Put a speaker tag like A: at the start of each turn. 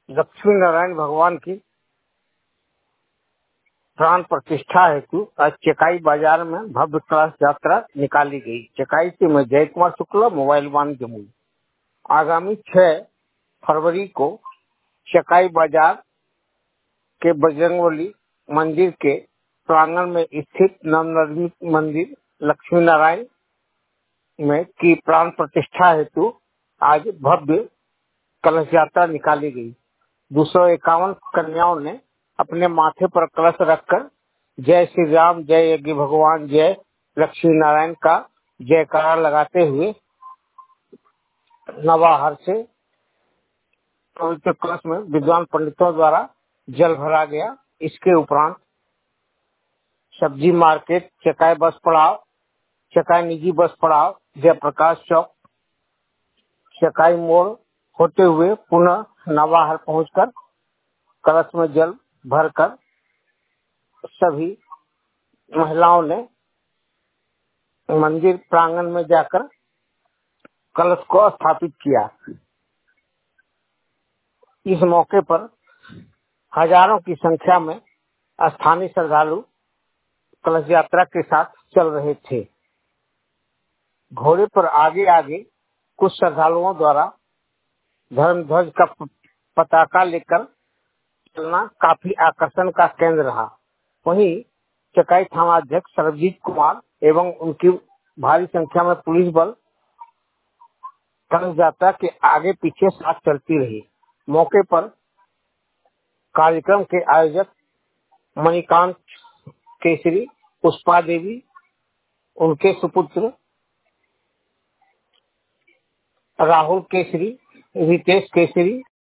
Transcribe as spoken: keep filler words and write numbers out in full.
A: लक्ष्मी नारायण भगवान की प्राण प्रतिष्ठा हेतु आज चकाई बाजार में भव्य कलश यात्रा निकाली गई। चकाई से मैं जय कुमार शुक्ला, मोबाइल वन जमुई। आगामी छह फरवरी को चकाई बाजार के बजरंगबली मंदिर के प्रांगण में स्थित नवनिर्मित मंदिर लक्ष्मी नारायण में की प्राण प्रतिष्ठा हेतु आज भव्य कलश यात्रा निकाली गई। दो सौ इक्यावन कन्याओं ने अपने माथे पर कलश रखकर जय श्री राम, जय यज्ञ भगवान, जय लक्ष्मी नारायण का जयकारा लगाते हुए नवाहर से पवित्र कलश में विद्वान पंडितों द्वारा जल भरा गया। इसके उपरांत सब्जी मार्केट, चकाई बस पड़ाव, चकाई निजी बस पड़ाव, जयप्रकाश चौक, चकाई मोड़ होते हुए पुनः नवाहर पहुंचकर कलश में जल भरकर सभी महिलाओं ने मंदिर प्रांगण में जाकर कलश को स्थापित किया। इस मौके पर हजारों की संख्या में स्थानीय श्रद्धालु कलश यात्रा के साथ चल रहे थे। घोड़े पर आगे आगे कुछ श्रद्धालुओं द्वारा धर्म ध्वज का पताका लेकर चलना काफी आकर्षण का केंद्र रहा। वहीं चकाई थानाध्यक्ष सरबजीत कुमार एवं उनकी भारी संख्या में पुलिस बल कलश यात्रा के आगे पीछे साथ चलती रही। मौके पर कार्यक्रम के आयोजक मणिकांत केसरी, पुष्पा देवी, उनके सुपुत्र राहुल केसरी, रितेश केसरी,